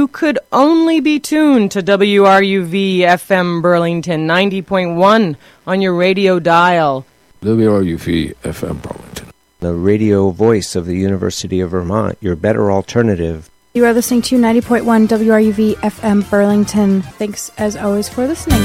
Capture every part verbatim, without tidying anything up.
you could only be tuned to W R U V F M Burlington ninety point one on your radio dial. W R U V F M Burlington, the radio voice of the University of Vermont, your better alternative. You are listening to ninety point one W R U V F M Burlington. Thanks, as always, for listening.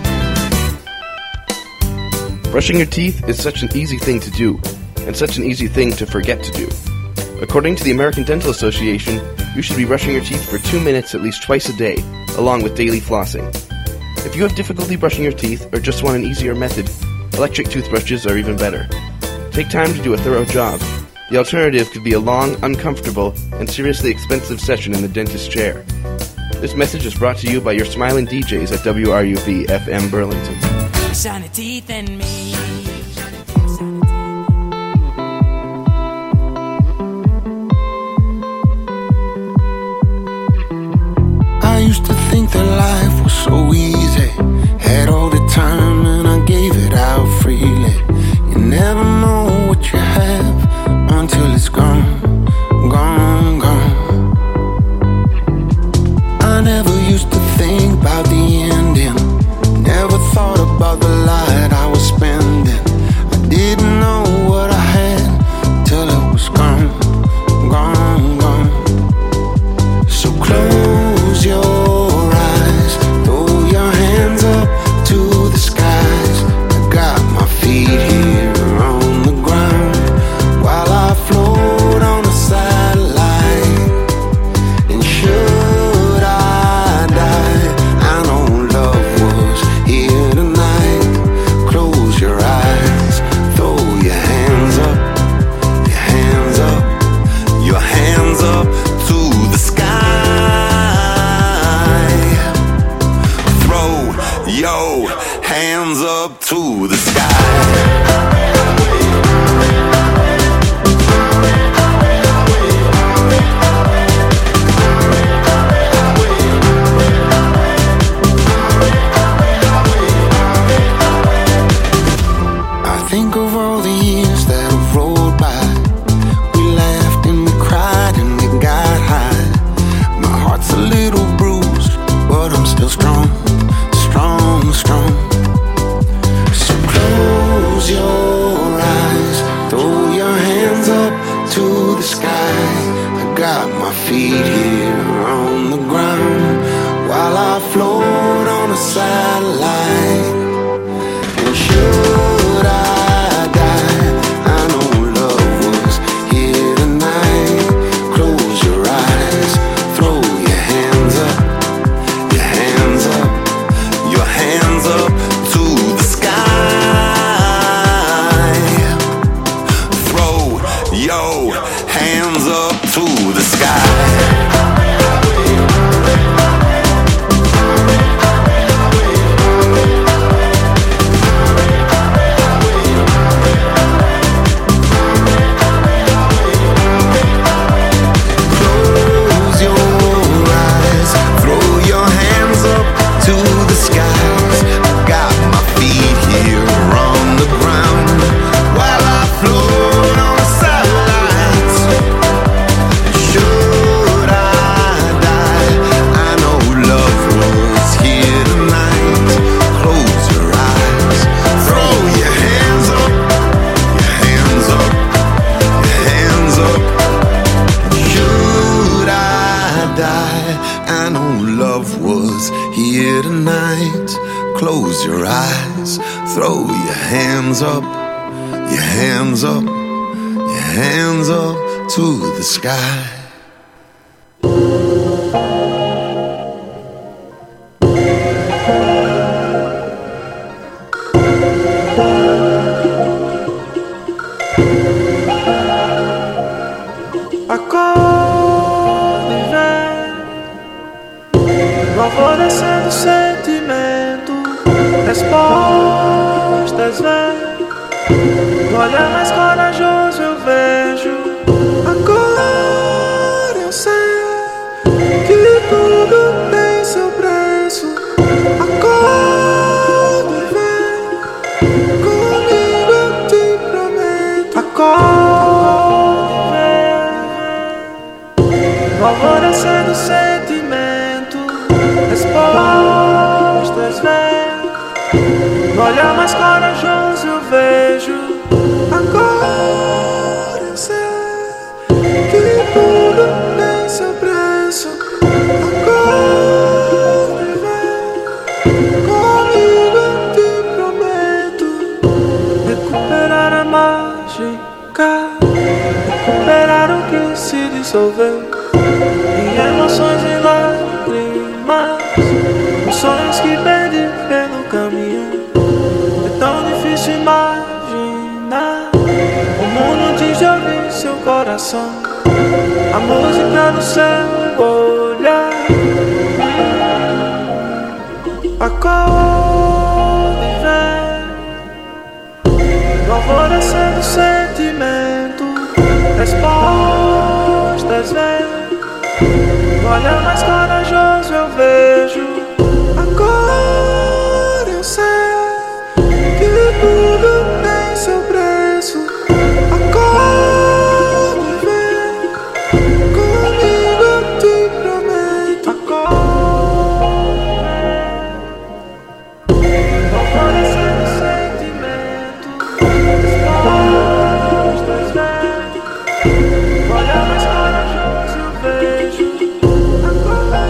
Brushing your teeth is such an easy thing to do, and such an easy thing to forget to do. According to the American Dental Association, you should be brushing your teeth for two minutes at least twice a day, along with daily flossing. If you have difficulty brushing your teeth or just want an easier method, electric toothbrushes are even better. Take time to do a thorough job. The alternative could be a long, uncomfortable, and seriously expensive session in the dentist's chair. This message is brought to you by your smiling D Js at W R U V F M Burlington. Shiny teeth and me. I used to think that life was so easy. Had all the time and I gave it out freely. You never know what you have until it's gone, gone, gone. I never used to think about the ending. Never thought about the light I was spending. I didn't know what I had till it was gone, gone, gone. So close your eyes, throw your hands up to the skies. I got my feet here on the ground while I float on a satellite. And should I die, I know love was here tonight. Close your eyes, throw your hands up, your hands up, your hands up to the sky. Throw your hands up to the sky. Think of all the years that have rolled by. We laughed and we cried and we got high. My heart's a little bruised, but I'm still strong, strong, strong. So close your eyes, throw your hands up to the sky. I got my feet here on the ground while I float on a satellite. And should I close your eyes, throw your hands up, your hands up, your hands up to the sky. Acorde e vem, no alvorecer do sentimento, respostas vêm, no olhar mais corajoso eu vejo. Agora eu sei que tudo tem seu preço. Acorde e vem, comigo eu te prometo. Acorde e vem, no alvorecer do sentimento, olhar mais corajoso eu vejo. Agora eu sei que tudo tem seu preço. Agora vem comigo, eu te prometo recuperar a mágica, recuperar o que se dissolveu em emoções e lágrimas, os sonhos que perdi pelo caminho. É tão difícil imaginar o mundo antes de ouvir seu coração, a música no seu olhar. Acorde e vem no alvorecer do sentimento, respostas vêm. No olhar mais corajoso eu vejo. Agora eu sei que tudo tem seu preço. Acorde e vem comigo, eu te prometo. Acorde no alvorecer do sentimento, respostas vêm. No olhar mais corajoso eu vejo. Agora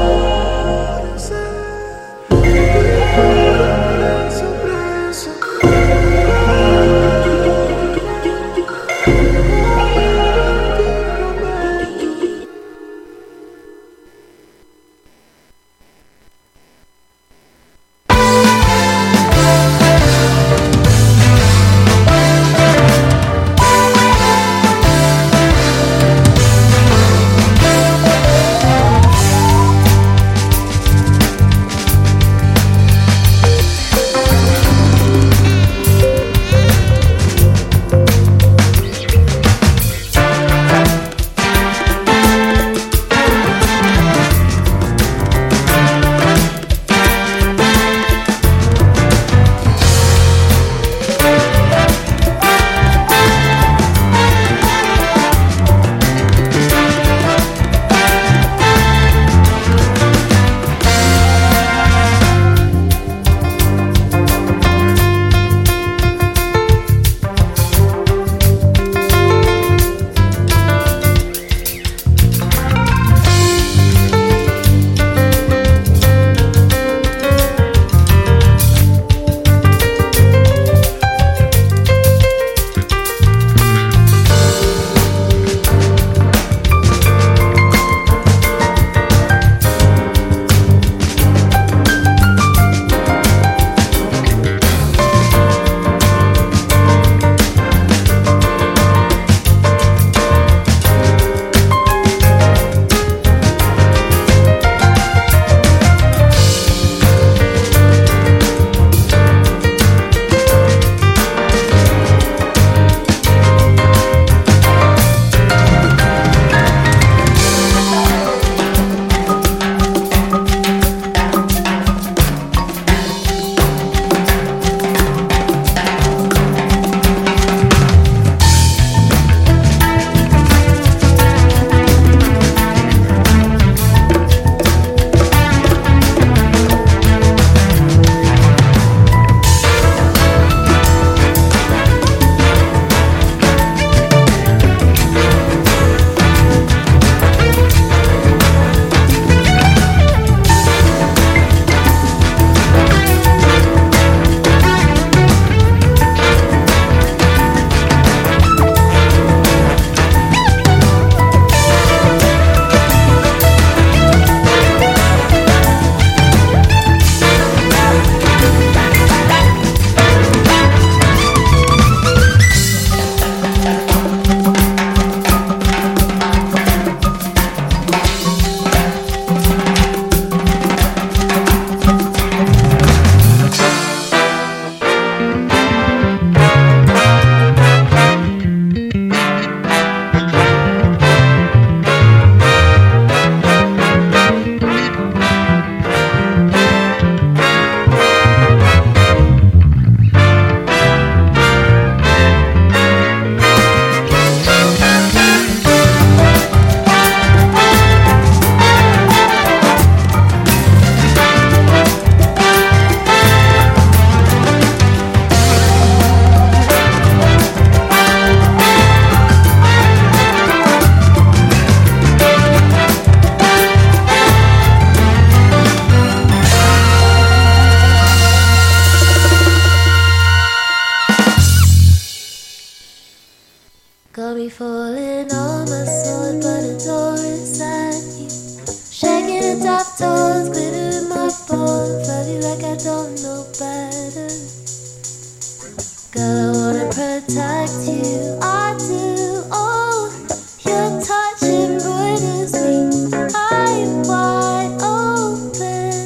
falling on my sword, but a door inside you. Shaking the top toes, glitter in my bones. Love you like I don't know better. Girl, I wanna protect you, I do. Oh, your touch embroiders me. I'm wide open.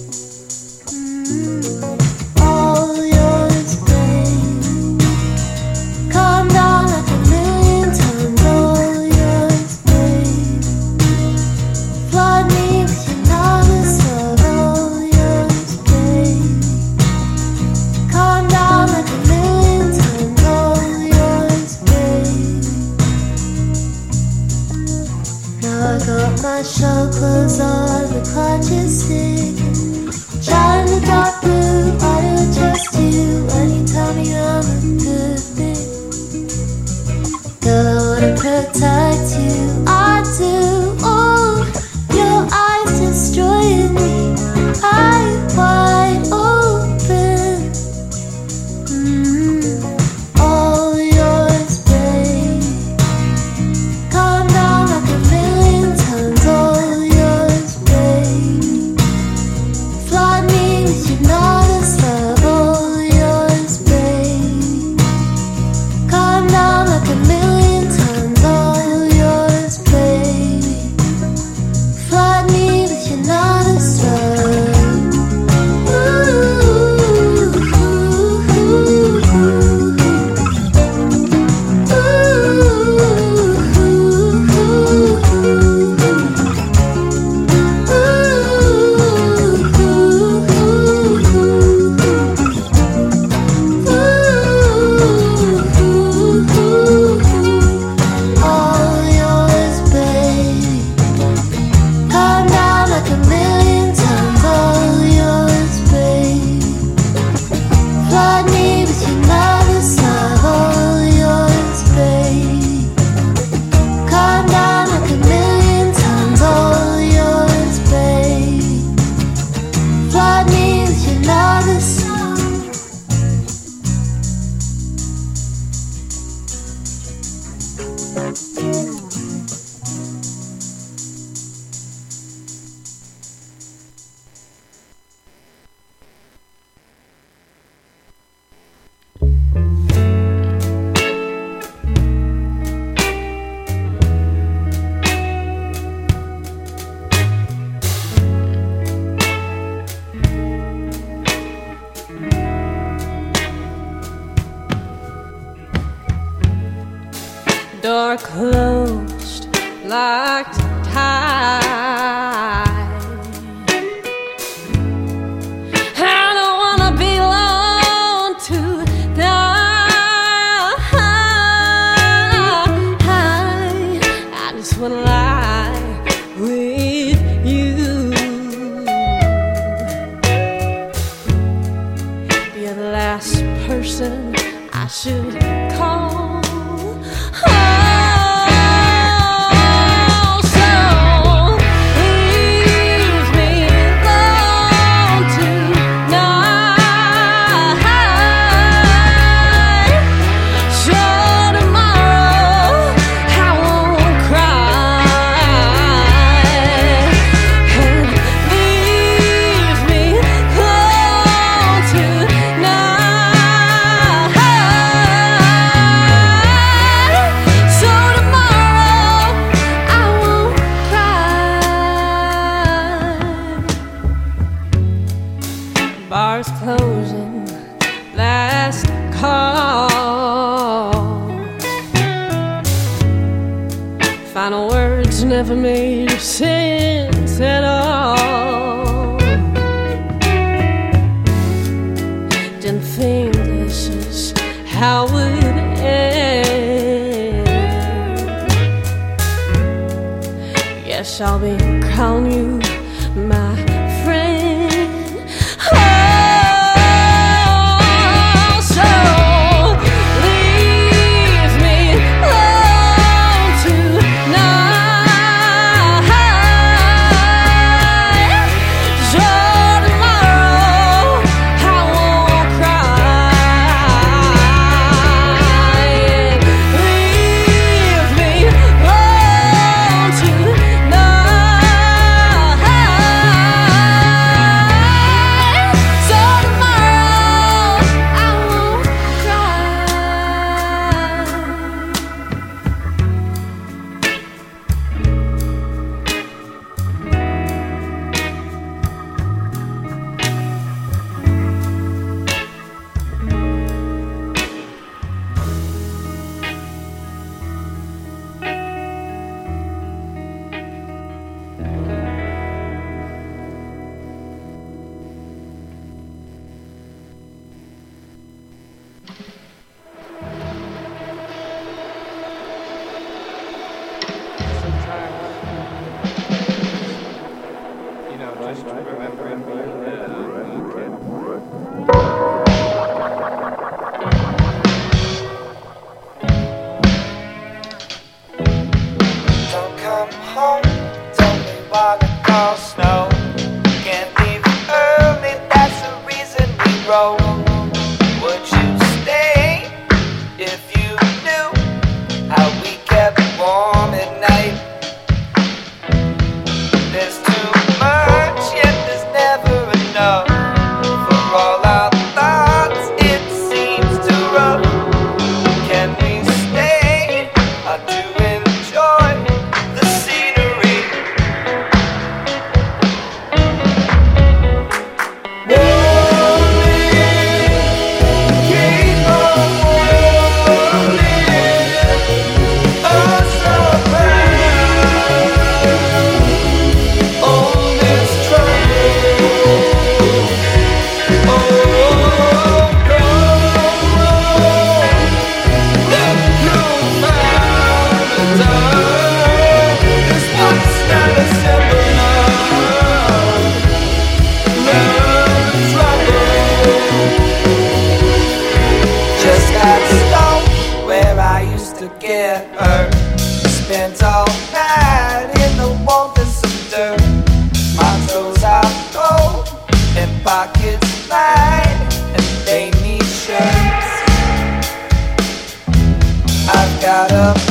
Mm. All yours, babe. Calm down like a million times. All yours, babe. Flood me with your novice love. All yours, babe. Calm down like a million times. All yours, babe. Now I got my show clothes on, the clock is ticking. Shine in the dark blue, I don't trust you when you tell me I'm a good thing. Girl, I wanna protect you, I do. Oh, your eyes destroying me. I'm wide open. Mm. All yours, babe. Calm down like a million times. All yours, babe. Flood me with your novice love. All yours, babe. Calm down like a million times. All yours, baby. Flood me with your novice love. Ooh, ooh, ooh, all yours, baby. Calm down like a million times. All yours, baby. Flood me with your novice love. All yours, baby. Calm down like a million times. All yours, baby. Flood me with your novice love. Door closed, locked tight. I don't wanna belong to die. I just wanna lie with you. You're the last person I should call. Oh, so leave me alone tonight. So tomorrow I won't cry. And leave me alone tonight. So tomorrow I won't cry. Bars closing, last call. Final words never made sense at all. Didn't think this is how it end. Guess I'll be calling you my friend. Oh, so leave me alone tonight. So tomorrow I won't cry. Leave to get hurt. Spent all night in the warmth and some dirt. My toes are cold and pockets light, and they need shirts. I've got a